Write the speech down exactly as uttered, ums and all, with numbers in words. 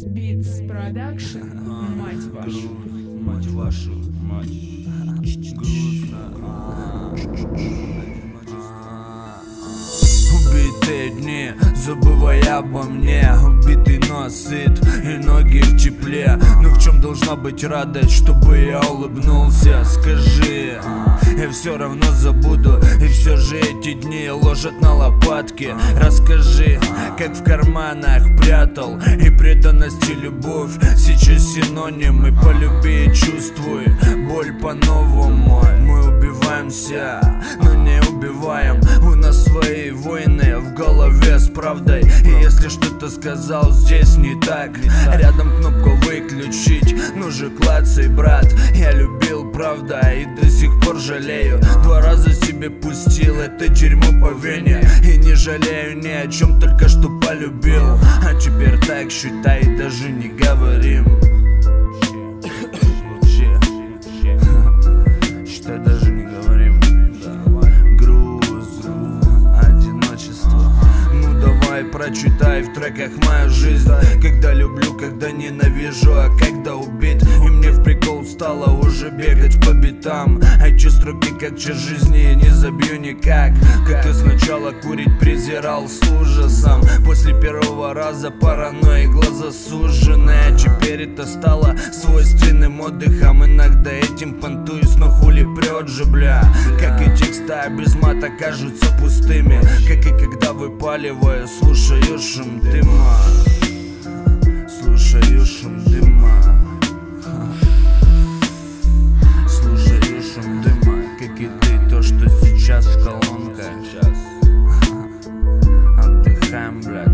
Beats Production, мать вашу. Мать вашу, мать. Грустно. Убитые дни, забывай обо мне. Убитый нос сыт и ноги в тепле. Но в чем должна быть радость, чтобы я улыбнулся? Скажи, я все равно забуду. И все же эти дни ложат на лопатки. Расскажи, как в карманах прятал. И преданность, и любовь сейчас синонимы. Полюби и чувствуй боль по-новому. Мы убиваемся, но не убиваем. У нас свои войны в голове с правдой. И если что-то сказал здесь не так, рядом кнопку выключить. Ну же клацай, брат. Я любил, правда, и до сих пор жалею. Два раза себе пустил это дерьмо по вене. И не жалею ни о чем, только что полюбил. А теперь так считай, даже не говорим. Считай, даже не говорим. Груз, одиночество. Ну давай прочитай в треках мою жизнь. Когда люблю, когда ненавижу, а когда убит. И мне в прикол стало уже бегать по битам. Эти строки как часть жизни я не забью никак. Как ты сначала курить презирал с ужасом. После первого раза паранойи глаза сужены. А теперь это стало свойственным отдыхом. Иногда этим понтуюсь, но хули прет же, бля. Как и текста без мата кажутся пустыми. Как и когда выпаливаю, слушаю шум дыма. Слушаю шум дыма. Слушаю шум дыма. Как и ты, то, что сейчас в колонках. Отдыхаем, бля.